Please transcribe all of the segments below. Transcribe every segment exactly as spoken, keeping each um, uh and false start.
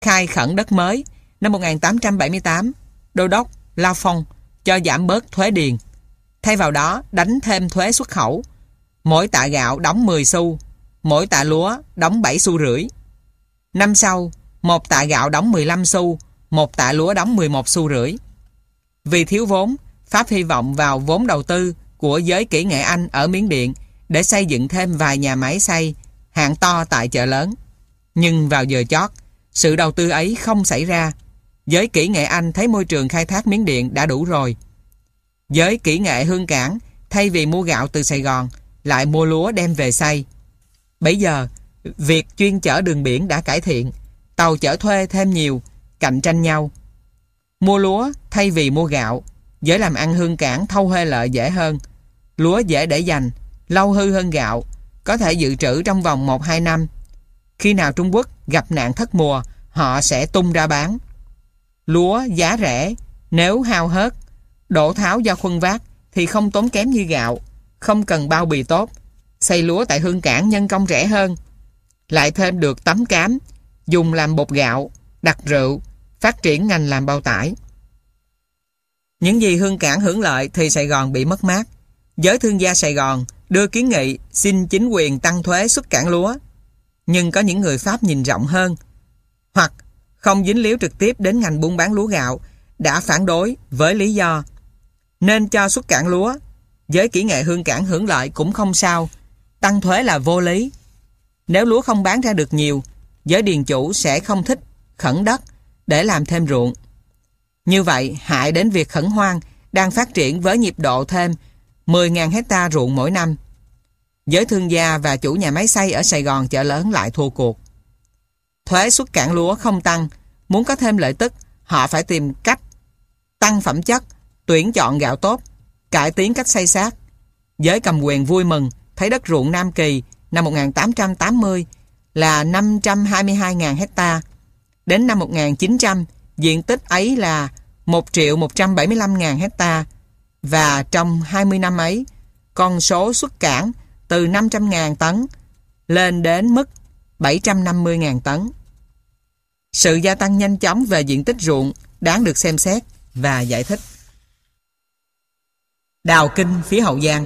khai khẩn đất mới, năm một nghìn tám trăm bảy mươi tám, Đô đốc Lafont cho giảm bớt thuế điền. Thay vào đó đánh thêm thuế xuất khẩu. Mỗi tạ gạo đóng mười xu, mỗi tạ lúa đóng bảy xu rưỡi. Năm sau, một tạ gạo đóng mười lăm xu, một tạ lúa đóng mười một xu rưỡi. Vì thiếu vốn, Pháp hy vọng vào vốn đầu tư của giới kỹ nghệ Anh ở Miến Điện để xây dựng thêm vài nhà máy xay hạng to tại chợ lớn. Nhưng vào giờ chót, sự đầu tư ấy không xảy ra. Giới kỹ nghệ Anh thấy môi trường khai thác Miến Điện đã đủ rồi. Giới kỹ nghệ Hương Cảng thay vì mua gạo từ Sài Gòn lại mua lúa đem về xay. Bấy giờ, việc chuyên chở đường biển đã cải thiện, tàu chở thuê thêm nhiều, cạnh tranh nhau. Mua lúa thay vì mua gạo, giới làm ăn Hương Cảng thâu thuê lợi dễ hơn. Lúa dễ để dành, lâu hư hơn gạo, có thể dự trữ trong vòng một hai năm. Khi nào Trung Quốc gặp nạn thất mùa, họ sẽ tung ra bán. Lúa giá rẻ, nếu hao hớt, đổ tháo do khuân vác thì không tốn kém như gạo, không cần bao bì tốt. Xay lúa tại Hương Cảng nhân công rẻ hơn, lại thêm được tấm cám, dùng làm bột gạo, đặt rượu, phát triển ngành làm bao tải. Những gì Hương Cảng hưởng lợi thì Sài Gòn bị mất mát. Giới thương gia Sài Gòn đưa kiến nghị xin chính quyền tăng thuế xuất cảng lúa. Nhưng có những người Pháp nhìn rộng hơn, hoặc không dính líu trực tiếp đến ngành buôn bán lúa gạo, đã phản đối với lý do nên cho xuất cảng lúa. Giới kỹ nghệ Hương Cảng hưởng lợi cũng không sao, tăng thuế là vô lý. Nếu lúa không bán ra được nhiều, giới điền chủ sẽ không thích khẩn đất để làm thêm ruộng. Như vậy hại đến việc khẩn hoang đang phát triển với nhịp độ thêm mười nghìn hecta ruộng mỗi năm. Giới thương gia và chủ nhà máy xay ở Sài Gòn chợ lớn lại thua cuộc. Thuế xuất cảng lúa không tăng, muốn có thêm lợi tức, họ phải tìm cách tăng phẩm chất, tuyển chọn gạo tốt, cải tiến cách xay sát. Giới cầm quyền vui mừng thấy đất ruộng Nam Kỳ năm một nghìn tám trăm tám mươi là năm trăm hai mươi hai nghìn hecta. Đến năm một nghìn chín trăm, diện tích ấy là một triệu một trăm bảy mươi lăm nghìn hecta. Và trong hai mươi năm ấy, con số xuất cảng từ năm trăm nghìn tấn lên đến mức bảy trăm năm mươi nghìn tấn. Sự gia tăng nhanh chóng về diện tích ruộng đáng được xem xét và giải thích. Đào Kinh phía Hậu Giang.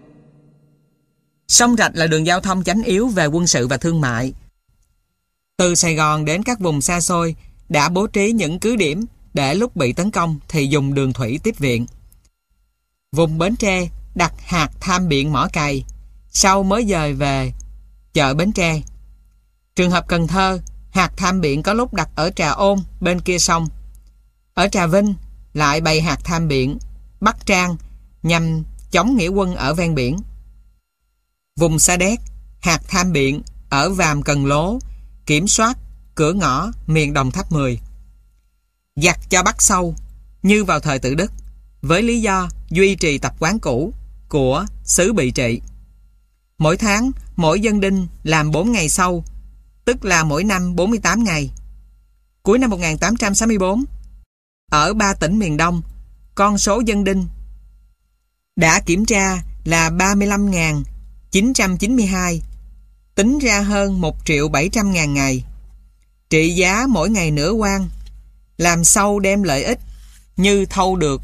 Sông Rạch là đường giao thông chánh yếu về quân sự và thương mại. Từ Sài Gòn đến các vùng xa xôi đã bố trí những cứ điểm để lúc bị tấn công thì dùng đường thủy tiếp viện. Vùng Bến Tre đặt hạt tham biện Mỏ Cày, sau mới dời về chợ Bến Tre. Trường hợp Cần Thơ, hạt tham biện có lúc đặt ở Trà Ôn bên kia sông. Ở Trà Vinh lại bày hạt tham biện Bắc Trang nhằm chống nghĩa quân ở ven biển. Vùng Sa Đéc, hạt tham biện ở Vàm Cần Lố, kiểm soát cửa ngõ miền Đồng Tháp mười. Giặc cho bắt sâu như vào thời Tự Đức, với lý do duy trì tập quán cũ của xứ bị trị. Mỗi tháng, mỗi dân đinh làm bốn ngày sâu, tức là mỗi năm bốn mươi tám ngày. Cuối năm một nghìn tám trăm sáu mươi tư, ở ba tỉnh miền Đông, con số dân đinh đã kiểm tra là ba mươi lăm nghìn chín trăm chín mươi hai, tính ra hơn một triệu bảy trăm ngàn ngày. Trị giá mỗi ngày nửa quan, làm sâu đem lợi ích như thâu được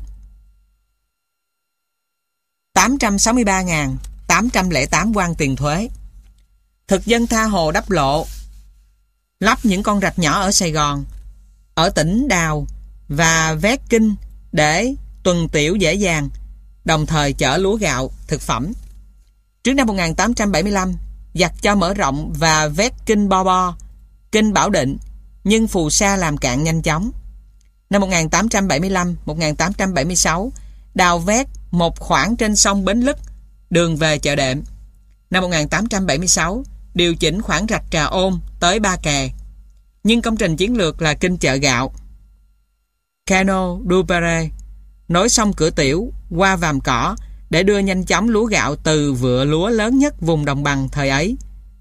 tám trăm sáu mươi ba nghìn tám trăm lẻ tám quan tiền thuế. Thực dân tha hồ đắp lộ, lắp những con rạch nhỏ ở Sài Gòn, ở tỉnh Đào và Vét Kinh để tuần tiểu dễ dàng, đồng thời chở lúa gạo, thực phẩm. Trước năm một nghìn tám trăm bảy mươi lăm, giặc cho mở rộng và vét Kinh Bo Bo, Kinh Bảo Định, nhưng phù sa làm cạn nhanh chóng. Năm một nghìn tám trăm bảy mươi lăm đến một nghìn tám trăm bảy mươi sáu, đào vét một khoảng trên sông Bến Lức, đường về chợ Đệm. Năm một nghìn tám trăm bảy mươi sáu, điều chỉnh khoảng rạch Trà Ôn tới Ba Kè. Nhưng công trình chiến lược là kinh chợ gạo. Cano du Pere nối sông Cửa Tiểu qua Vàm Cỏ để đưa nhanh chóng lúa gạo từ vựa lúa lớn nhất vùng đồng bằng thời ấy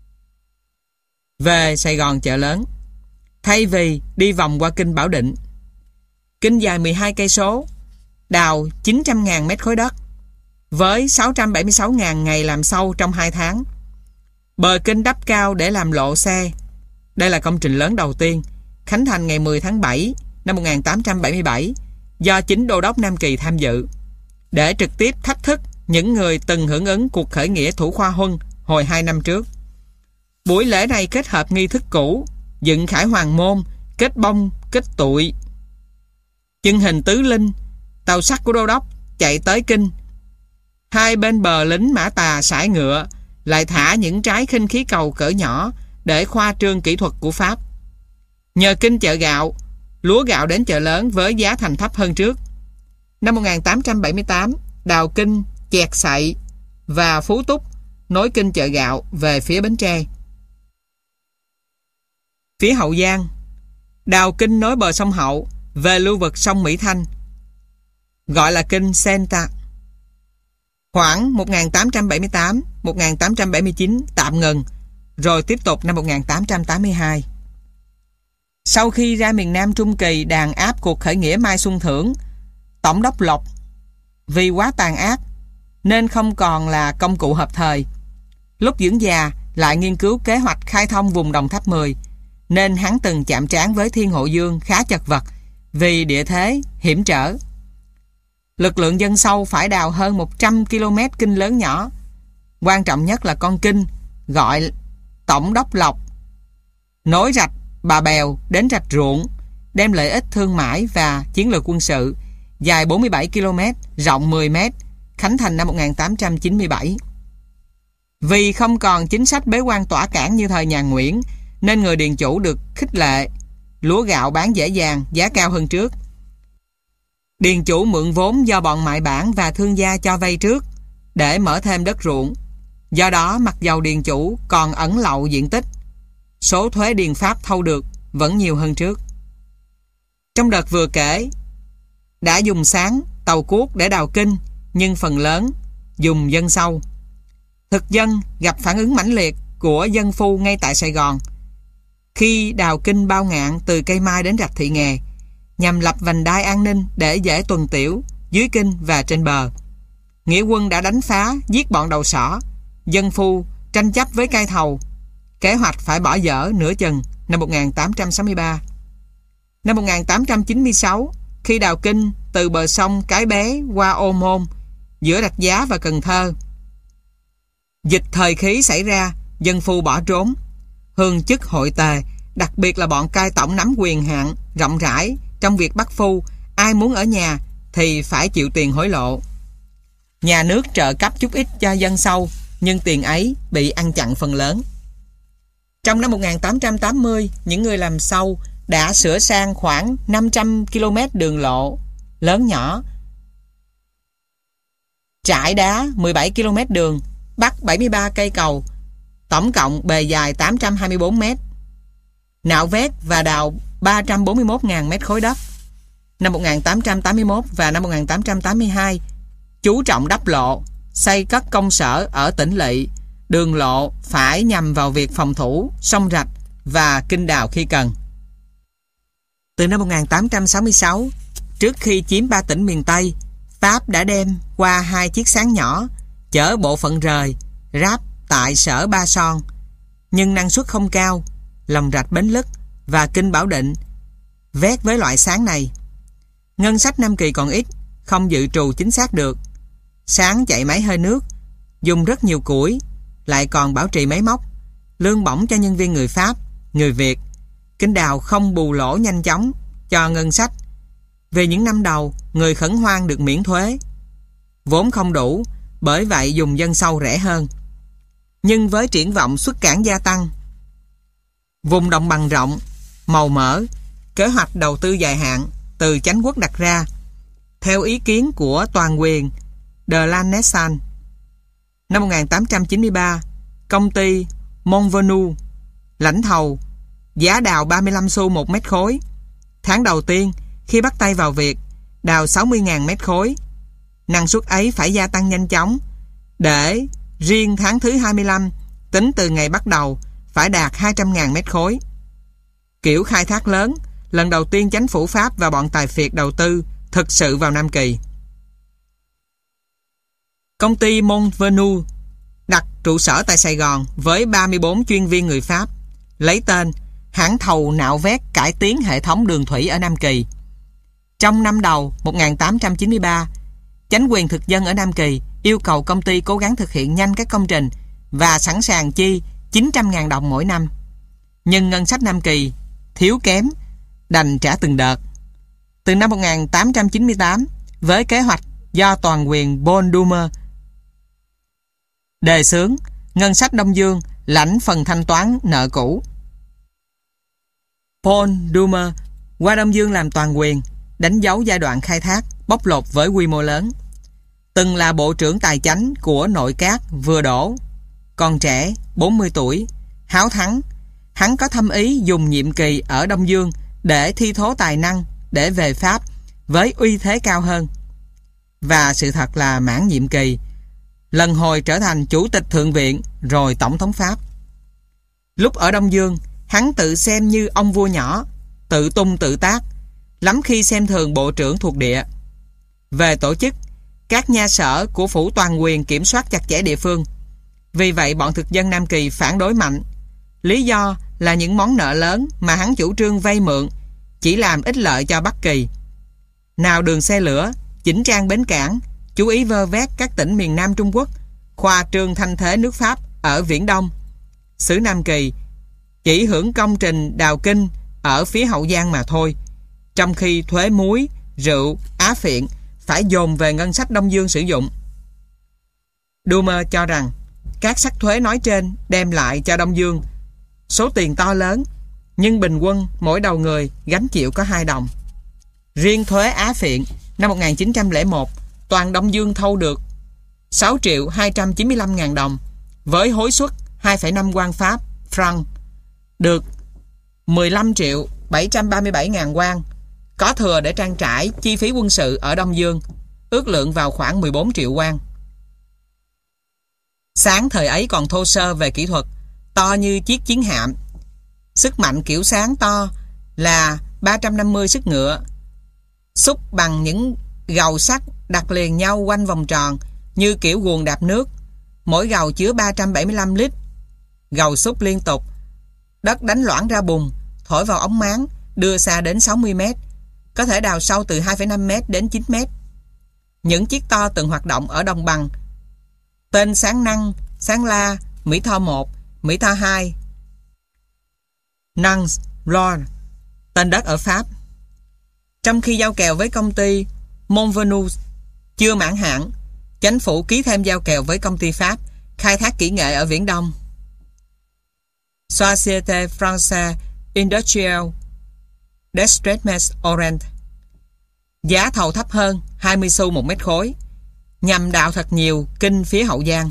về Sài Gòn chợ lớn, thay vì đi vòng qua Kinh Bảo Định. Kinh dài mười hai cây số, đào chín trăm nghìn mét khối đất với sáu trăm bảy mươi sáu nghìn ngày làm sâu trong hai tháng. Bờ kinh đắp cao để làm lộ xe. Đây là công trình lớn đầu tiên, khánh thành ngày mười tháng bảy năm một nghìn tám trăm bảy mươi bảy do chính Đô đốc Nam Kỳ tham dự, để trực tiếp thách thức những người từng hưởng ứng cuộc khởi nghĩa Thủ Khoa Huân hồi hai năm trước. Buổi lễ này kết hợp nghi thức cũ, dựng khải hoàng môn, kết bông, kết tụi, chân hình tứ linh, tàu sắt của Đô đốc chạy tới kinh. Hai bên bờ lính mã tà sải ngựa, lại thả những trái khinh khí cầu cỡ nhỏ để khoa trương kỹ thuật của Pháp. Nhờ kinh chợ gạo, lúa gạo đến chợ lớn với giá thành thấp hơn trước. Năm một nghìn tám trăm bảy mươi tám, đào kinh, chẹt sậy và Phú Túc nối kinh chợ gạo về phía Bến Tre. Phía Hậu Giang, đào kinh nối bờ sông Hậu về lưu vực sông Mỹ Thanh, gọi là kinh Senta. Khoảng một nghìn tám trăm bảy mươi tám đến một nghìn tám trăm bảy mươi chín tạm ngừng, rồi tiếp tục năm một nghìn tám trăm tám mươi hai. Sau khi ra miền Nam Trung Kỳ đàn áp cuộc khởi nghĩa Mai Xuân Thưởng, Tổng đốc Lộc vì quá tàn ác nên không còn là công cụ hợp thời. Lúc dưỡng già lại nghiên cứu kế hoạch khai thông vùng Đồng Tháp mười, nên hắn từng chạm trán với Thiên Hộ Dương khá chật vật vì địa thế hiểm trở. Lực lượng dân sâu phải đào hơn một trăm ki lô mét kinh lớn nhỏ. Quan trọng nhất là con kinh gọi Tổng đốc Lộc, nối rạch Bà Bèo đến rạch Ruộng, đem lợi ích thương mại và chiến lược quân sự, dài bốn mươi bảy ki lô mét, rộng mười mét, khánh thành năm một nghìn tám trăm chín mươi bảy. Vì không còn chính sách bế quan tỏa cảng như thời nhà Nguyễn, nên người điền chủ được khích lệ, lúa gạo bán dễ dàng, giá cao hơn trước. Điền chủ mượn vốn do bọn mại bản và thương gia cho vay trước để mở thêm đất ruộng. Do đó, mặc dầu điền chủ còn ẩn lậu diện tích, số thuế điền Pháp thâu được vẫn nhiều hơn trước. Trong đợt vừa kể, đã dùng sáng, tàu cuốc để đào kinh, nhưng phần lớn dùng dân sâu. Thực dân gặp phản ứng mãnh liệt của dân phu ngay tại Sài Gòn khi đào kinh Bao Ngạn từ Cây Mai đến rạch Thị Nghè, nhằm lập vành đai an ninh để dễ tuần tiễu dưới kinh và trên bờ. Nghĩa quân đã đánh phá, giết bọn đầu sỏ. Dân phu tranh chấp với cai thầu, kế hoạch phải bỏ dở nửa chừng năm một nghìn tám trăm sáu mươi ba. Năm một nghìn tám trăm chín mươi sáu, khi đào kinh từ bờ sông Cái Bé qua Ô Môn, giữa Rạch Giá và Cần Thơ, dịch thời khí xảy ra, dân phu bỏ trốn. Hương chức hội tề, đặc biệt là bọn cai tổng nắm quyền hạn rộng rãi trong việc bắt phu. Ai muốn ở nhà thì phải chịu tiền hối lộ. Nhà nước trợ cấp chút ít cho dân sâu, nhưng tiền ấy bị ăn chặn phần lớn. Trong năm một nghìn tám trăm tám mươi, những người làm sâu đã sửa sang khoảng năm trăm ki lô mét đường lộ lớn nhỏ, trải đá mười bảy ki lô mét đường, bắt bảy mươi ba cây cầu, tổng cộng bề dài tám trăm hai mươi bốn mét, nạo vét và đào ba trăm bốn mươi mốt nghìn mét khối đất. Năm một nghìn tám trăm tám mươi mốt và năm một nghìn tám trăm tám mươi hai, chú trọng đắp lộ, xây các công sở ở tỉnh lỵ. Đường lộ phải nhằm vào việc phòng thủ sông rạch và kinh đào khi cần. Từ năm một nghìn tám trăm sáu mươi sáu, trước khi chiếm ba tỉnh miền Tây, Pháp đã đem qua hai chiếc sáng nhỏ chở bộ phận rời ráp tại sở Ba Son, nhưng năng suất không cao. Lòng rạch Bến Lức và kinh Bảo Định vét với loại sáng này. Ngân sách Nam Kỳ còn ít, không dự trù chính xác được. Sáng chạy máy hơi nước, dùng rất nhiều củi, lại còn bảo trì máy móc, lương bổng cho nhân viên người Pháp, người Việt. Kinh đào không bù lỗ nhanh chóng cho ngân sách. Về những năm đầu, người khẩn hoang được miễn thuế. Vốn không đủ, bởi vậy dùng dân sâu rẻ hơn. Nhưng với triển vọng xuất cảng gia tăng, vùng đồng bằng rộng, màu mỡ, kế hoạch đầu tư dài hạn từ Chánh quốc đặt ra, theo ý kiến của toàn quyền de Lanessan. Năm một nghìn tám trăm chín mươi ba, công ty Montvernu lãnh thầu, giá đào ba mươi lăm xu một mét khối. Tháng đầu tiên, khi bắt tay vào việc, đào sáu mươi nghìn mét khối. Năng suất ấy phải gia tăng nhanh chóng, để riêng tháng thứ hai mươi lăm, tính từ ngày bắt đầu, phải đạt hai trăm nghìn mét khối. Kiểu khai thác lớn, lần đầu tiên chính phủ Pháp và bọn tài phiệt đầu tư thực sự vào Nam Kỳ. Công ty Montvernu đặt trụ sở tại Sài Gòn với ba mươi bốn chuyên viên người Pháp, lấy tên hãng thầu nạo vét cải tiến hệ thống đường thủy ở Nam Kỳ. Trong năm đầu một nghìn tám trăm chín mươi ba, Chánh quyền thực dân ở Nam Kỳ yêu cầu công ty cố gắng thực hiện nhanh các công trình và sẵn sàng chi chín trăm nghìn đồng mỗi năm. Nhưng ngân sách Nam Kỳ thiếu kém, đành trả từng đợt. Từ năm một nghìn tám trăm chín mươi tám, với kế hoạch do toàn quyền Paul Doumer đề xướng, ngân sách Đông Dương lãnh phần thanh toán nợ cũ. Paul Doumer qua Đông Dương làm toàn quyền, đánh dấu giai đoạn khai thác bóc lột với quy mô lớn. Từng là bộ trưởng tài chánh của nội các vừa đổ, còn trẻ, bốn mươi tuổi, háo thắng, hắn có thâm ý dùng nhiệm kỳ ở Đông Dương để thi thố tài năng để về Pháp với uy thế cao hơn. Và sự thật là mãn nhiệm kỳ, lần hồi trở thành chủ tịch Thượng viện rồi tổng thống Pháp. Lúc ở Đông Dương, hắn tự xem như ông vua nhỏ, tự tung tự tác, lắm khi xem thường bộ trưởng thuộc địa. Về tổ chức, các nha sở của phủ toàn quyền kiểm soát chặt chẽ địa phương. Vì vậy bọn thực dân Nam Kỳ phản đối mạnh. Lý do là những món nợ lớn mà hắn chủ trương vay mượn chỉ làm ích lợi cho Bắc Kỳ. Nào đường xe lửa, chỉnh trang bến cảng, chú ý vơ vét các tỉnh miền Nam Trung Quốc, khoa trương thanh thế nước Pháp ở Viễn Đông. Xứ Nam Kỳ chỉ hưởng công trình đào kinh ở phía Hậu Giang mà thôi, trong khi thuế muối, rượu, á phiện phải dồn về ngân sách Đông Dương sử dụng. Doumer cho rằng các sắc thuế nói trên đem lại cho Đông Dương số tiền to lớn, nhưng bình quân mỗi đầu người gánh chịu có hai đồng. Riêng thuế á phiện năm một nghìn chín trăm lẻ một, toàn Đông Dương thâu được sáu triệu hai trăm chín mươi lăm ngàn đồng với hối suất hai phẩy năm quan Pháp franc, được mười lăm triệu bảy trăm ba mươi bảy ngàn quan, có thừa để trang trải chi phí quân sự ở Đông Dương, ước lượng vào khoảng mười bốn triệu quan. Sáng thời ấy còn thô sơ về kỹ thuật, to như chiếc chiến hạm. Sức mạnh kiểu sáng to là ba trăm năm mươi sức ngựa, xúc bằng những gầu sắt đặt liền nhau quanh vòng tròn như kiểu guồng đạp nước. Mỗi gầu chứa ba trăm bảy mươi lăm lít. Gầu xúc liên tục, đất đánh loãng ra bùn, thổi vào ống máng, đưa xa đến sáu mươi mét, có thể đào sâu từ hai phẩy năm mét đến chín mét. Những chiếc to từng hoạt động ở đồng bằng, tên Sáng Năng, Sáng La, Mỹ Tho một, Mỹ Tho hai, Nans, Lord, tên đất ở Pháp. Trong khi giao kèo với công ty Montvenus chưa mãn hạn, chính phủ ký thêm giao kèo với công ty Pháp khai thác kỹ nghệ ở Viễn Đông, Société Française Industrielle d'Extrême Orient, giá thầu thấp hơn hai mươi xu một mét khối, nhằm đào thật nhiều kinh phía Hậu Giang.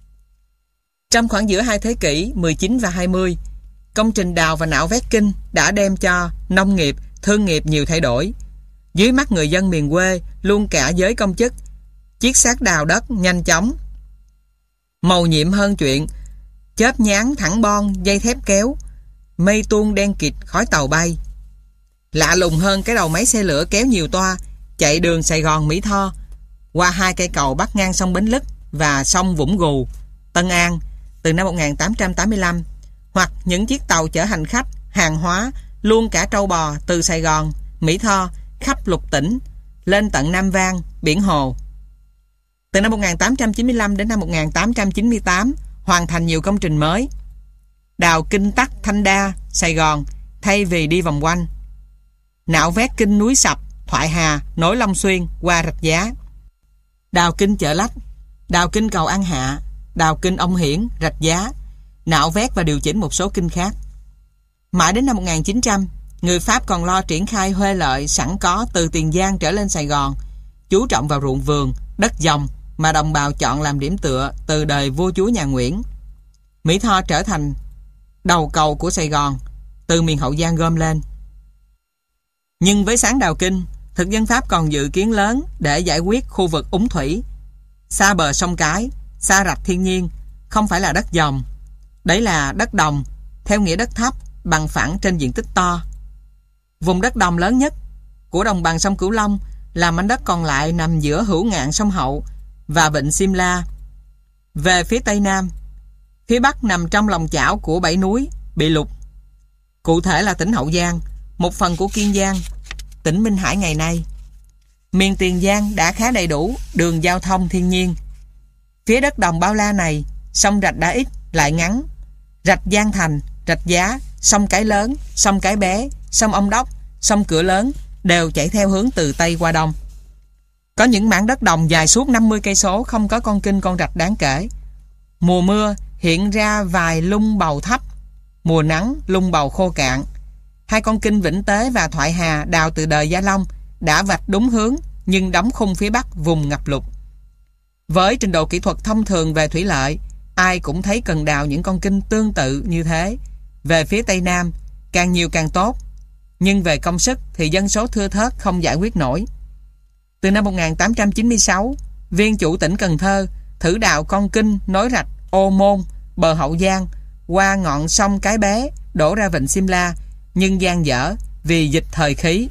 Trong khoảng giữa hai thế kỷ mười chín và hai mươi, công trình đào và nạo vét kinh đã đem cho nông nghiệp, thương nghiệp nhiều thay đổi. Dưới mắt người dân miền quê, luôn cả giới công chức, chiết xác đào đất nhanh chóng, màu nhiệm hơn chuyện chớp nháng thẳng bon dây thép kéo, mây tuôn đen kịt khói tàu bay. Lạ lùng hơn cái đầu máy xe lửa kéo nhiều toa chạy đường Sài Gòn Mỹ Tho qua hai cây cầu bắc ngang sông Bến Lức và sông Vũng Gù, Tân An từ năm một nghìn tám trăm tám mươi lăm, hoặc những chiếc tàu chở hành khách, hàng hóa, luôn cả trâu bò từ Sài Gòn, Mỹ Tho khắp lục tỉnh lên tận Nam Vang, Biển Hồ. Từ năm một nghìn tám trăm chín mươi lăm đến năm một nghìn tám trăm chín mươi tám hoàn thành nhiều công trình mới. Đào kinh Tắc, Thanh Đa, Sài Gòn thay vì đi vòng quanh. Nạo vét kinh Núi Sập, Thoại Hà nối Long Xuyên qua Rạch Giá. Đào kinh Chợ Lách, đào kinh cầu An Hạ, đào kinh Ông Hiển, Rạch Giá, nạo vét và điều chỉnh một số kinh khác. Mãi đến năm một nghìn chín trăm, người Pháp còn lo triển khai huê lợi sẵn có từ Tiền Giang trở lên Sài Gòn, chú trọng vào ruộng vườn, đất dòng mà đồng bào chọn làm điểm tựa từ đời vua chúa nhà Nguyễn. Mỹ Tho trở thành đầu cầu của Sài Gòn, từ miền Hậu Giang gom lên. Nhưng với sáng đào kinh, thực dân Pháp còn dự kiến lớn để giải quyết khu vực úng thủy, xa bờ sông Cái, xa rạch thiên nhiên, không phải là đất dòng. Đấy là đất đồng, theo nghĩa đất thấp, bằng phẳng trên diện tích to. Vùng đất đồng lớn nhất của đồng bằng sông Cửu Long là mảnh đất còn lại nằm giữa hữu ngạn sông Hậu và vịnh Simla. Về phía tây nam, phía bắc nằm trong lòng chảo của bảy núi bị lục. cụ thể là tỉnh Hậu Giang, một phần của Kiên Giang, tỉnh Minh Hải ngày nay. Miền Tiền Giang đã khá đầy đủ đường giao thông thiên nhiên. Phía đất đồng bao la này, sông rạch đã ít lại ngắn. Rạch Giang Thành, rạch Giá, sông Cái Lớn, sông Cái Bé, sông Ông Đốc, sông Cửa Lớn đều chảy theo hướng từ Tây qua Đông. Có những mảng đất đồng dài suốt năm mươi cây số không có con kênh con rạch đáng kể. Mùa mưa hiện ra vài lung bầu thấp, mùa nắng lung bầu khô cạn. Hai con kênh Vĩnh Tế và Thoại Hà đào từ đời Gia Long đã vạch đúng hướng nhưng đóng khung phía bắc vùng ngập lụt. Với trình độ kỹ thuật thông thường về thủy lợi, ai cũng thấy cần đào những con kênh tương tự như thế. Về phía Tây Nam, càng nhiều càng tốt, nhưng về công sức thì dân số thưa thớt không giải quyết nổi. Từ năm một nghìn tám trăm chín mươi sáu, viên chủ tỉnh Cần Thơ thử đào con kênh nối rạch Ô Môn, bờ Hậu Giang qua ngọn sông Cái Bé đổ ra vịnh Simla, nhưng dang dở vì dịch thời khí.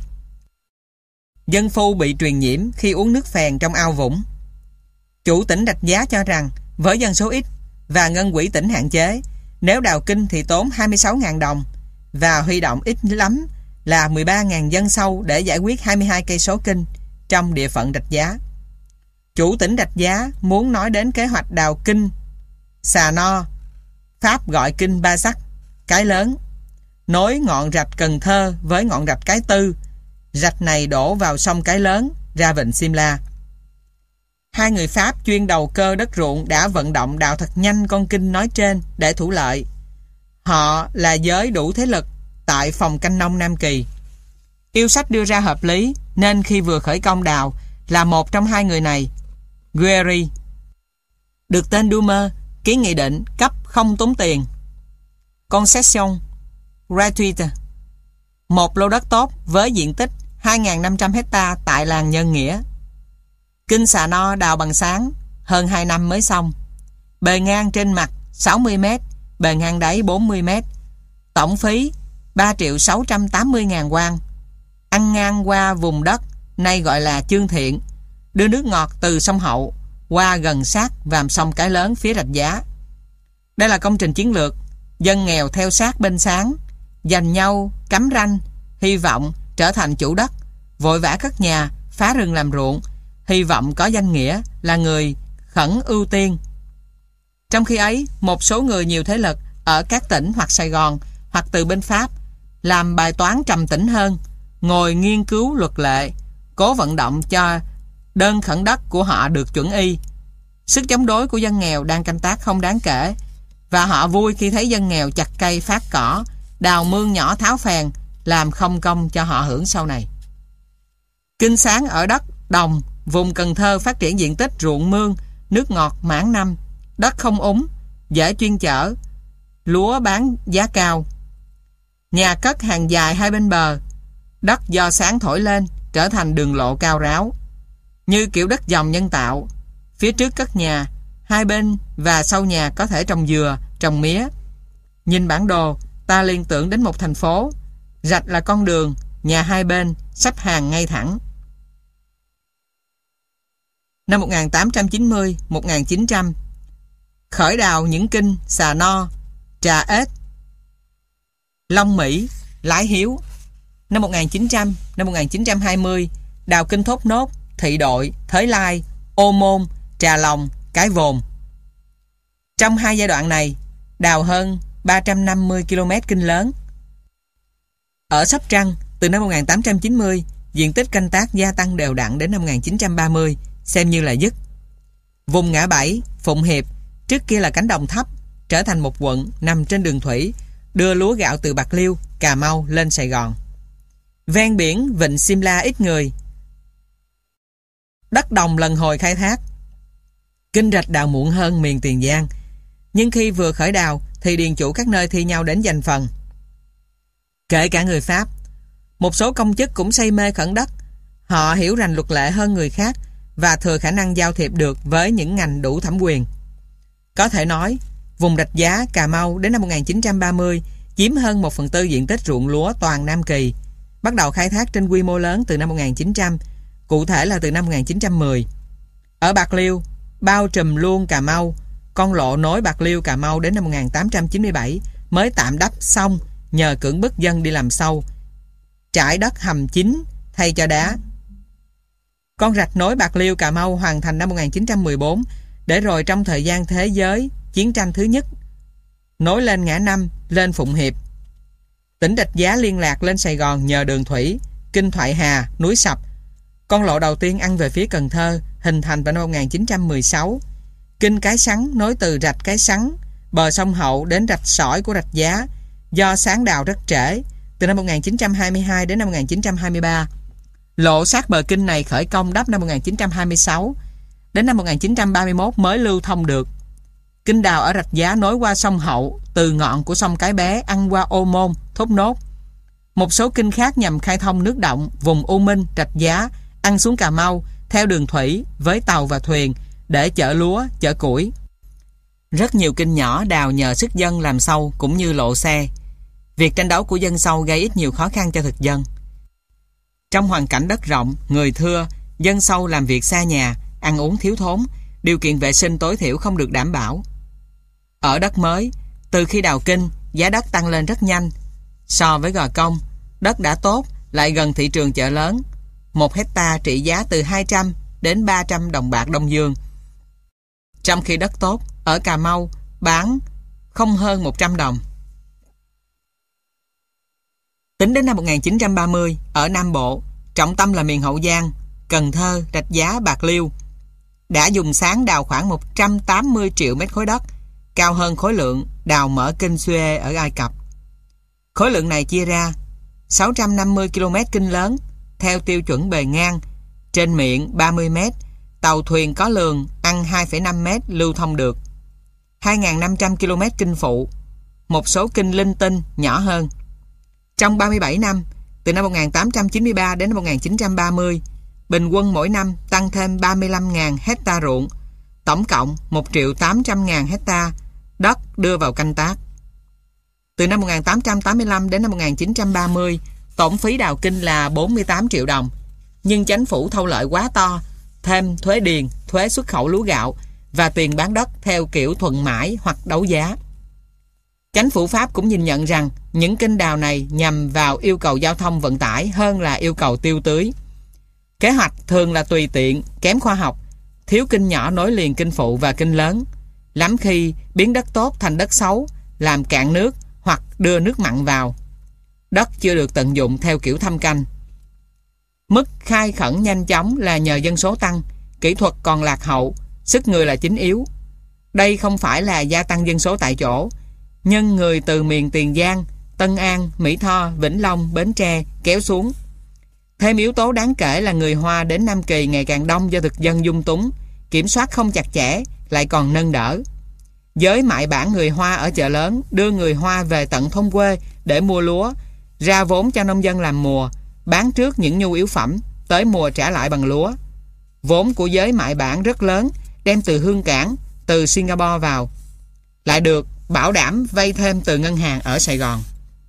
Dân phu bị truyền nhiễm khi uống nước phèn trong ao Vũng. Chủ tỉnh Rạch Giá cho rằng với dân số ít và ngân quỹ tỉnh hạn chế, nếu đào kênh thì tốn hai mươi sáu nghìn đồng và huy động ít lắm là mười ba nghìn dân sâu để giải quyết hai mươi hai cây số kênh trong địa phận Rạch Giá. Chủ tỉnh Rạch Giá muốn nói đến kế hoạch đào kênh Xà No, Pháp gọi kênh Ba Sắc, Cái Lớn, nối ngọn rạch Cần Thơ với ngọn rạch Cái Tư. Rạch này đổ vào sông Cái Lớn ra vịnh Simla. Hai người Pháp chuyên đầu cơ đất ruộng đã vận động đào thật nhanh con kênh nói trên để thủ lợi. Họ là giới đủ thế lực tại phòng canh nông Nam Kỳ. Yêu sách đưa ra hợp lý nên khi vừa khởi công đào là một trong hai người này, Guéry, được tên Dumer ký nghị định cấp không tốn tiền, concession gratuite, một lô đất tốt với diện tích hai nghìn năm trăm héc-ta tại làng Nhân Nghĩa. Kênh Xà No đào bằng sáng, hơn hai năm mới xong. Bề ngang trên mặt sáu mươi mét, bề ngang đáy bốn mươi mét. Tổng phí ba triệu sáu trăm tám mươi ngàn won. Ăn ngang qua vùng đất nay gọi là Chương Thiện, đưa nước ngọt từ sông Hậu qua gần sát vàm sông Cái Lớn phía Rạch Giá. Đây là công trình chiến lược, dân nghèo theo sát bên sáng, giành nhau cắm ranh, hy vọng trở thành chủ đất, vội vã cất nhà, phá rừng làm ruộng, hy vọng có danh nghĩa là người khẩn ưu tiên. Trong khi ấy, một số người nhiều thế lực ở các tỉnh hoặc Sài Gòn hoặc từ bên Pháp làm bài toán trầm tĩnh hơn, ngồi nghiên cứu luật lệ, cố vận động cho đơn khẩn đất của họ được chuẩn y. Sức chống đối của dân nghèo đang canh tác không đáng kể, và họ vui khi thấy dân nghèo chặt cây phát cỏ, đào mương nhỏ tháo phèn, làm không công cho họ hưởng sau này. Kinh sáng ở đất đồng, vùng Cần Thơ phát triển diện tích ruộng mương, nước ngọt mãn năm, đất không úng, dễ chuyên chở, lúa bán giá cao. Nhà cất hàng dài hai bên bờ, đất do sáng thổi lên trở thành đường lộ cao ráo, như kiểu đất dòng nhân tạo. Phía trước cất nhà, hai bên và sau nhà có thể trồng dừa, trồng mía. Nhìn bản đồ, ta liên tưởng đến một thành phố. Rạch là con đường, nhà hai bên sắp hàng ngay thẳng. Năm một nghìn tám trăm chín mươi đến một nghìn chín trăm, khởi đào những kênh Xà No, Trà Ếch, Long Mỹ, Lái Hiếu. Năm một nghìn chín trăm đến một nghìn chín trăm hai mươi, đào kênh Thốt Nốt, Thị Đội, Thới Lai, Ô Môn, Trà Lòng, Cái Vồn. Trong hai giai đoạn này, đào hơn ba trăm năm mươi ki lô mét kênh lớn. Ở Sóc Trăng, từ năm một nghìn tám trăm chín mươi, diện tích canh tác gia tăng đều đặn đến năm một nghìn chín trăm ba mươi, xem như là dứt. Vùng Ngã Bảy, Phụng Hiệp, trước kia là cánh đồng thấp, trở thành một quận nằm trên đường thủy, đưa lúa gạo từ Bạc Liêu, Cà Mau lên Sài Gòn. Ven biển vịnh Simla ít người, đất đồng lần hồi khai thác. Kênh rạch đào muộn hơn miền Tiền Giang, nhưng khi vừa khởi đào thì điền chủ các nơi thi nhau đến giành phần. Kể cả người Pháp, một số công chức cũng say mê khẩn đất. Họ hiểu rành luật lệ hơn người khác và thừa khả năng giao thiệp được với những ngành đủ thẩm quyền. Có thể nói, vùng Rạch Giá, Cà Mau đến năm một nghìn chín trăm ba mươi chiếm hơn một phần tư diện tích ruộng lúa toàn Nam Kỳ, bắt đầu khai thác trên quy mô lớn từ năm một nghìn chín trăm, cụ thể là từ năm một nghìn chín trăm mười. Ở Bạc Liêu, bao trùm luôn Cà Mau, con lộ nối Bạc Liêu Cà Mau đến năm một nghìn tám trăm chín mươi bảy mới tạm đắp xong nhờ cưỡng bức dân đi làm sâu, trải đất hầm chính thay cho đá. Con rạch nối Bạc Liêu Cà Mau hoàn thành năm một nghìn chín trăm mười bốn, để rồi trong thời gian thế giới chiến tranh thứ nhất nối lên ngã năm, lên Phụng Hiệp. Tỉnh Rạch Giá liên lạc lên Sài Gòn nhờ đường thủy, kinh Thoại Hà, núi Sập. Con lộ đầu tiên ăn về phía Cần Thơ hình thành vào năm một nghìn chín trăm mười sáu. Kinh Cái Sắn nối từ rạch Cái Sắn, bờ sông Hậu đến rạch Sỏi của Rạch Giá, do sáng đào rất trễ, từ năm một nghìn chín trăm hai mươi hai đến năm một nghìn chín trăm hai mươi ba. Lộ sát bờ kinh này khởi công đắp năm một nghìn chín trăm hai mươi sáu, đến năm một nghìn chín trăm ba mươi mốt mới lưu thông được. Kinh đào ở Rạch Giá nối qua sông Hậu, từ ngọn của sông Cái Bé ăn qua Ô Môn, Thốt Nốt. Một số kinh khác nhằm khai thông nước động vùng U Minh, Rạch Giá, ăn xuống Cà Mau theo đường thủy với tàu và thuyền để chở lúa, chở củi. Rất nhiều kinh nhỏ đào nhờ sức dân làm sâu cũng như lộ xe. Việc tranh đấu của dân sâu gây ít nhiều khó khăn cho thực dân. Trong hoàn cảnh đất rộng, người thưa, dân sâu làm việc xa nhà, ăn uống thiếu thốn, điều kiện vệ sinh tối thiểu không được đảm bảo. Ở đất mới, từ khi đào kinh, giá đất tăng lên rất nhanh. So với Gò Công, đất đã tốt, lại gần thị trường chợ lớn. Một hecta trị giá từ hai trăm đến ba trăm đồng bạc Đông Dương. Trong khi đất tốt, ở Cà Mau, bán không hơn một trăm đồng. Tính đến năm một nghìn chín trăm ba mươi, ở Nam Bộ, trọng tâm là miền Hậu Giang, Cần Thơ, Rạch Giá, Bạc Liêu, đã dùng sáng đào khoảng một trăm tám mươi triệu mét khối đất, cao hơn khối lượng đào mở kênh Suez ở Ai Cập. Khối lượng này chia ra sáu trăm năm mươi ki lô mét kênh lớn theo tiêu chuẩn bề ngang, trên miệng ba mươi mét, tàu thuyền có lường ăn hai phẩy năm mét lưu thông được, hai nghìn năm trăm ki lô mét kênh phụ, một số kênh linh tinh nhỏ hơn. Trong ba mươi bảy năm, từ năm một nghìn tám trăm chín mươi ba đến năm một nghìn chín trăm ba mươi, bình quân mỗi năm tăng thêm ba mươi lăm nghìn hecta ruộng, tổng cộng một triệu tám trăm nghìn hecta đất đưa vào canh tác. Từ năm một nghìn tám trăm tám mươi lăm đến năm một nghìn chín trăm ba mươi, tổng phí đào kinh là bốn mươi tám triệu đồng, nhưng chính phủ thâu lợi quá to, thêm thuế điền, thuế xuất khẩu lúa gạo và tiền bán đất theo kiểu thuận mãi hoặc đấu giá. Chính phủ Pháp cũng nhìn nhận rằng những kênh đào này nhằm vào yêu cầu giao thông vận tải hơn là yêu cầu tiêu tưới. Kế hoạch thường là tùy tiện, kém khoa học, thiếu kênh nhỏ nối liền kênh phụ và kênh lớn, lắm khi biến đất tốt thành đất xấu, làm cạn nước hoặc đưa nước mặn vào. Đất chưa được tận dụng theo kiểu thâm canh. Mức khai khẩn nhanh chóng là nhờ dân số tăng, kỹ thuật còn lạc hậu, sức người là chính yếu. Đây không phải là gia tăng dân số tại chỗ, nhưng người từ miền Tiền Giang, Tân An, Mỹ Tho, Vĩnh Long, Bến Tre kéo xuống. Thêm yếu tố đáng kể là người Hoa đến Nam Kỳ ngày càng đông do thực dân dung túng, kiểm soát không chặt chẽ, lại còn nâng đỡ. Giới mại bản người Hoa ở chợ lớn đưa người Hoa về tận thôn quê để mua lúa, ra vốn cho nông dân làm mùa, bán trước những nhu yếu phẩm, tới mùa trả lại bằng lúa. Vốn của giới mại bản rất lớn, đem từ Hương Cảng, từ Singapore vào, lại được bảo đảm vay thêm từ ngân hàng ở Sài Gòn.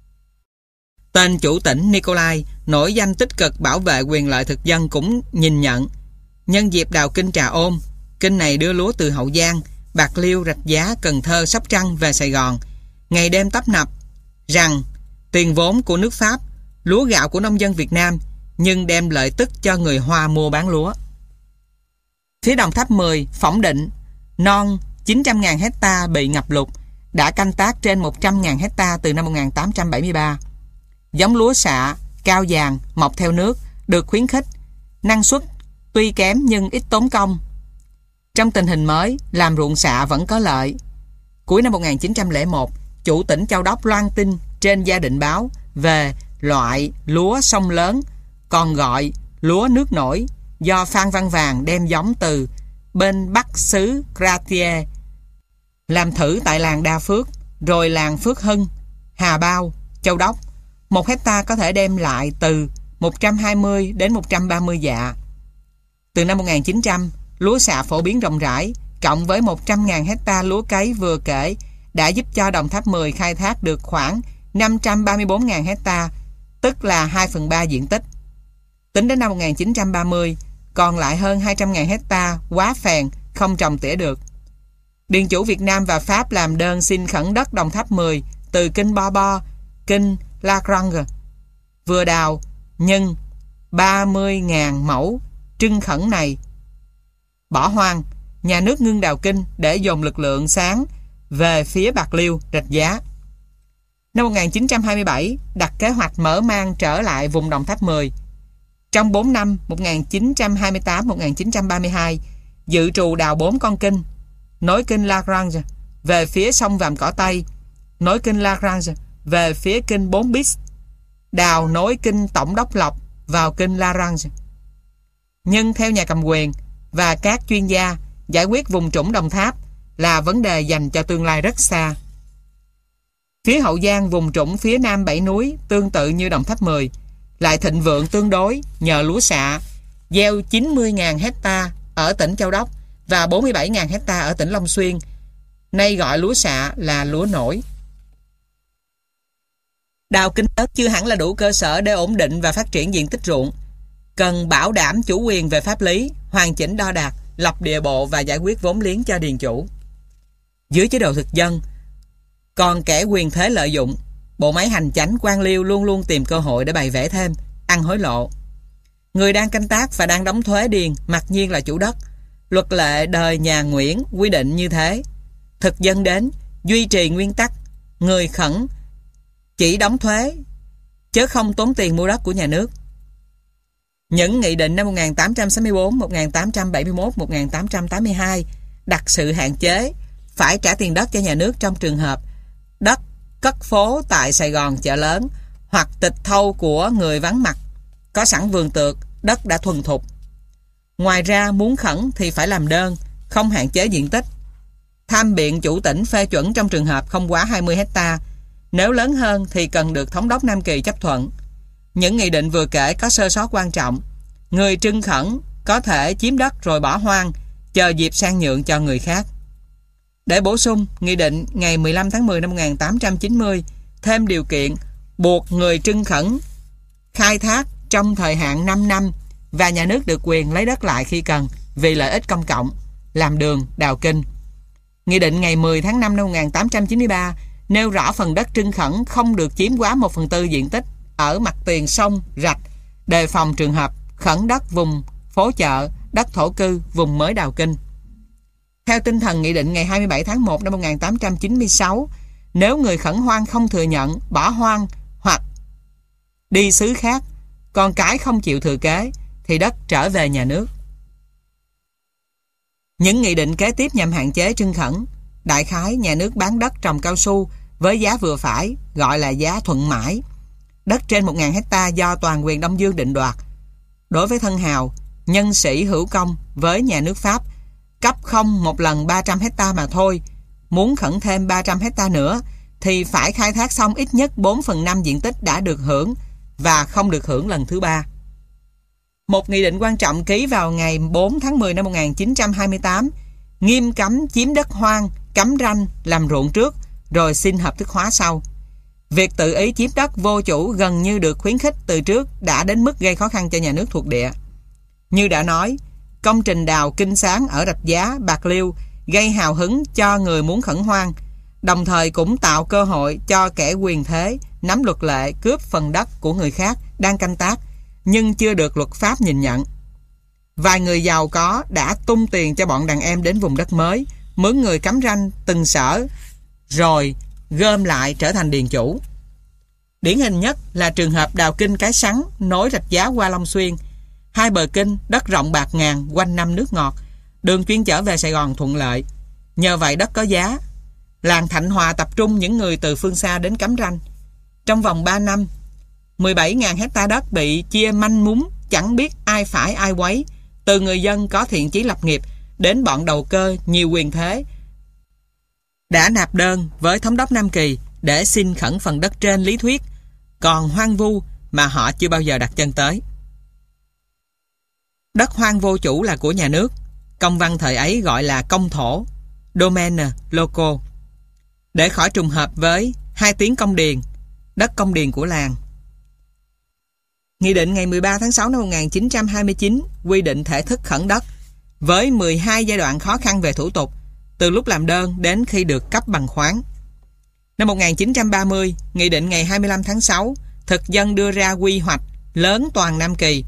Tên chủ tỉnh Nikolai nổi danh tích cực bảo vệ quyền lợi thực dân cũng nhìn nhận, nhân dịp đào kinh Trà Ôn, kinh này đưa lúa từ Hậu Giang, Bạc Liêu, Rạch Giá, Cần Thơ, Sóc Trăng về Sài Gòn, ngày đêm tấp nập, rằng tiền vốn của nước Pháp, lúa gạo của nông dân Việt Nam, nhưng đem lợi tức cho người Hoa mua bán lúa. Phía Đồng Tháp mười, phỏng định, non chín trăm nghìn hecta bị ngập lụt, đã canh tác trên một trăm nghìn hecta từ năm một nghìn tám trăm bảy mươi ba. Giống lúa xạ, cao vàng, mọc theo nước, được khuyến khích, năng suất tuy kém nhưng ít tốn công. Trong tình hình mới, làm ruộng xạ vẫn có lợi. Cuối năm một nghìn chín trăm lẻ một, chủ tỉnh Châu Đốc loan tin trên Gia Định Báo về loại lúa sông lớn, còn gọi lúa nước nổi, do Phan Văn Vàng đem giống từ bên Bắc xứ Gratier, làm thử tại làng Đa Phước, rồi làng Phước Hưng, Hà Bao, Châu Đốc. Một hecta có thể đem lại từ một trăm hai mươi đến một trăm ba mươi dạ. Từ năm một nghìn chín trăm, lúa xạ phổ biến rộng rãi, cộng với một trăm nghìn hecta lúa cấy vừa kể, đã giúp cho Đồng Tháp mười khai thác được khoảng năm trăm ba mươi bốn nghìn hecta, tức là hai phần ba diện tích. Tính đến năm một nghìn chín trăm ba mươi, còn lại hơn hai trăm nghìn hecta quá phèn, không trồng tỉa được. Điền chủ Việt Nam và Pháp làm đơn xin khẩn đất Đồng Tháp mười từ kênh Bo Bo, kênh kinh Lagrange vừa đào nhưng ba mươi nghìn mẫu trưng khẩn này bỏ hoang, nhà nước ngưng đào kinh để dồn lực lượng sáng về phía Bạc Liêu Rạch Giá. Năm một nghìn chín trăm hai mươi bảy, đặt kế hoạch mở mang trở lại vùng Đồng Tháp mười. Trong bốn năm một nghìn chín trăm hai mươi tám đến một nghìn chín trăm ba mươi hai, dự trù đào bốn con kinh, nối kinh Lagrange về phía sông Vàm Cỏ Tây, nối kinh Lagrange về phía kinh bốn Bis, đào nối kinh Tổng đốc Lộc vào kinh Lagrange. Nhưng theo nhà cầm quyền và các chuyên gia, giải quyết vùng trũng Đồng Tháp là vấn đề dành cho tương lai rất xa. Phía Hậu Giang, vùng trũng phía nam bảy núi tương tự như Đồng Tháp mười, lại thịnh vượng tương đối nhờ lúa xạ, gieo chín mươi nghìn hecta ở tỉnh Châu Đốc và bốn mươi bảy nghìn hecta ở tỉnh Long Xuyên, nay gọi lúa xạ là lúa nổi. Đào kinh đất chưa hẳn là đủ cơ sở để ổn định và phát triển diện tích ruộng. Cần bảo đảm chủ quyền về pháp lý, hoàn chỉnh đo đạc, lập địa bộ và giải quyết vốn liếng cho điền chủ. Dưới chế độ thực dân, còn kẻ quyền thế lợi dụng, bộ máy hành chánh quan liêu luôn luôn tìm cơ hội để bày vẽ thêm, ăn hối lộ. Người đang canh tác và đang đóng thuế điền mặc nhiên là chủ đất. Luật lệ đời nhà Nguyễn quy định như thế. Thực dân đến, duy trì nguyên tắc người khẩn chỉ đóng thuế chứ không tốn tiền mua đất của nhà nước. Những nghị định năm một nghìn tám trăm sáu mươi tư, một nghìn tám trăm bảy mươi mốt, một nghìn tám trăm tám mươi hai đặt sự hạn chế phải trả tiền đất cho nhà nước trong trường hợp đất cất phố tại Sài Gòn chợ lớn hoặc tịch thâu của người vắng mặt, có sẵn vườn tược, đất đã thuần thục. Ngoài ra muốn khẩn thì phải làm đơn, không hạn chế diện tích. Tham biện chủ tỉnh phê chuẩn trong trường hợp không quá hai mươi hecta. Nếu lớn hơn thì cần được thống đốc Nam Kỳ chấp thuận. Những nghị định vừa kể có sơ sót quan trọng. Người trưng khẩn có thể chiếm đất rồi bỏ hoang, chờ dịp sang nhượng cho người khác. Để bổ sung, nghị định ngày mười lăm tháng mười năm một nghìn tám trăm chín mươi thêm điều kiện buộc người trưng khẩn khai thác trong thời hạn năm năm và nhà nước được quyền lấy đất lại khi cần vì lợi ích công cộng, làm đường, đào kinh. Nghị định ngày mười tháng năm năm một nghìn tám trăm chín mươi ba nêu rõ phần đất trưng khẩn không được chiếm quá một phần tư diện tích ở mặt tiền sông, rạch, đề phòng trường hợp khẩn đất vùng phố chợ, đất thổ cư, vùng mới đào kinh. Theo tinh thần nghị định ngày hai mươi bảy tháng một năm một nghìn tám trăm chín mươi sáu, nếu người khẩn hoang không thừa nhận, bỏ hoang hoặc đi xứ khác, con cái không chịu thừa kế, thì đất trở về nhà nước. Những nghị định kế tiếp nhằm hạn chế trưng khẩn. Đại khái, nhà nước bán đất trồng cao su với giá vừa phải, gọi là giá thuận mãi. Đất trên một nghìn hecta do toàn quyền Đông Dương định đoạt. Đối với thân hào, nhân sĩ hữu công với nhà nước Pháp, cấp không một lần ba trăm hecta mà thôi. Muốn khẩn thêm ba trăm hecta nữa thì phải khai thác xong ít nhất bốn phần năm diện tích đã được hưởng và không được hưởng lần thứ ba. Một nghị định quan trọng ký vào ngày bốn tháng mười năm một nghìn chín trăm hai mươi tám nghiêm cấm chiếm đất hoang, cấm ranh, làm ruộng trước rồi xin hợp thức hóa sau. Việc tự ý chiếm đất vô chủ gần như được khuyến khích từ trước đã đến mức gây khó khăn cho nhà nước thuộc địa. Như đã nói, công trình đào Kinh Sáng ở Rạch Giá, Bạc Liêu gây hào hứng cho người muốn khẩn hoang, đồng thời cũng tạo cơ hội cho kẻ quyền thế nắm luật lệ cướp phần đất của người khác đang canh tác nhưng chưa được luật pháp nhìn nhận. Vài người giàu có đã tung tiền cho bọn đàn em đến vùng đất mới, mướn người cắm ranh từng sở rồi gom lại trở thành điền chủ. Điển hình nhất là trường hợp đào kinh Cái Sắn nối Rạch Giá qua Long Xuyên. Hai bờ kinh đất rộng bạt ngàn, quanh năm nước ngọt, đường chuyên chở về Sài Gòn thuận lợi. Nhờ vậy đất có giá. Làng Thạnh Hòa tập trung những người từ phương xa đến cắm ranh. Trong vòng ba năm, mười bảy nghìn hecta đất bị chia manh mún, chẳng biết ai phải ai quấy, từ người dân có thiện chí lập nghiệp đến bọn đầu cơ nhiều quyền thế đã nạp đơn với thống đốc Nam Kỳ để xin khẩn phần đất trên lý thuyết, còn hoang vu mà họ chưa bao giờ đặt chân tới. Đất hoang vô chủ là của nhà nước, công văn thời ấy gọi là công thổ, domaine local, để khỏi trùng hợp với hai tiếng công điền, đất công điền của làng. Nghị định ngày mười ba tháng sáu năm một nghìn chín trăm hai mươi chín quy định thể thức khẩn đất với mười hai giai đoạn khó khăn về thủ tục, từ lúc làm đơn đến khi được cấp bằng khoáng. Năm một nghìn chín trăm ba mươi, Nghị định ngày hai mươi lăm tháng sáu, thực dân đưa ra quy hoạch lớn toàn Nam Kỳ,